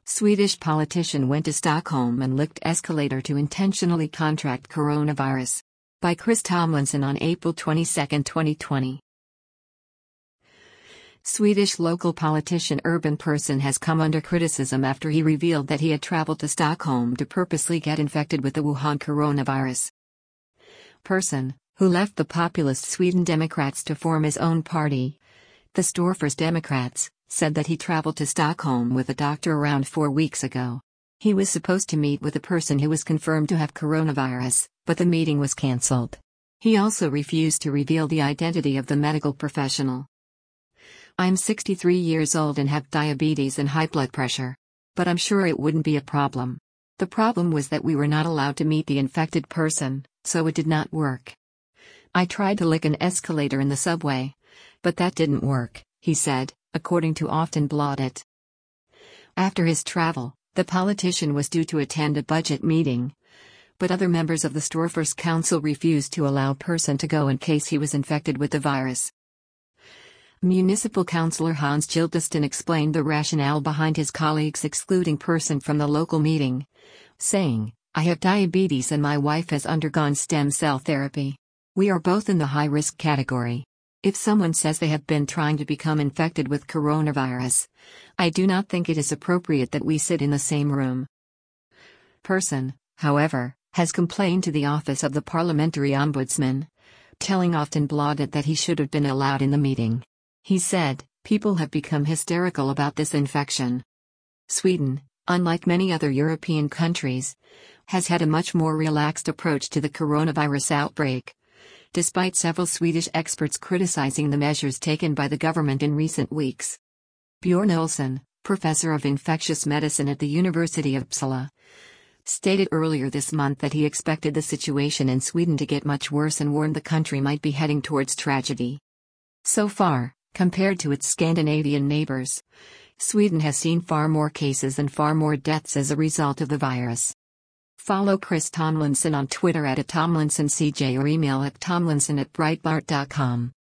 Swedish politician went to Stockholm and licked escalator to intentionally contract coronavirus. By Chris Tomlinson on April 22, 2020. Swedish local politician Urban Persson has come under criticism after he revealed that he had traveled to Stockholm to purposely get infected with the Wuhan coronavirus. Persson, who left the populist Sweden Democrats to form his own party, the Storfors Democrats, said that he traveled to Stockholm with a doctor around 4 weeks ago. He was supposed to meet with a person who was confirmed to have coronavirus, but the meeting was cancelled. He also refused to reveal the identity of the medical professional. "I'm 63 years old and have diabetes and high blood pressure. But I'm sure it wouldn't be a problem. The problem was that we were not allowed to meet the infected person, so it did not work. I tried to lick an escalator in the subway. But that didn't work," he said, according to Aftonbladet. After his travel, the politician was due to attend a budget meeting. But other members of the Storfors Council refused to allow Persson to go in case he was infected with the virus. Municipal Councillor Hans Gildenstern explained the rationale behind his colleagues excluding Persson from the local meeting, saying, "I have diabetes and my wife has undergone stem cell therapy. We are both in the high-risk category. If someone says they have been trying to become infected with coronavirus, I do not think it is appropriate that we sit in the same room." Persson, however, has complained to the Office of the Parliamentary Ombudsman, telling Aftonbladet that he should have been allowed in the meeting. He said, "People have become hysterical about this infection." Sweden, unlike many other European countries, has had a much more relaxed approach to the coronavirus outbreak, despite several Swedish experts criticizing the measures taken by the government in recent weeks. Björn Olsson, professor of infectious medicine at the University of Uppsala, stated earlier this month that he expected the situation in Sweden to get much worse and warned the country might be heading towards tragedy. So far, compared to its Scandinavian neighbors, Sweden has seen far more cases and far more deaths as a result of the virus. Follow Chris Tomlinson on Twitter @TomlinsonCJ or email at tomlinson@breitbart.com.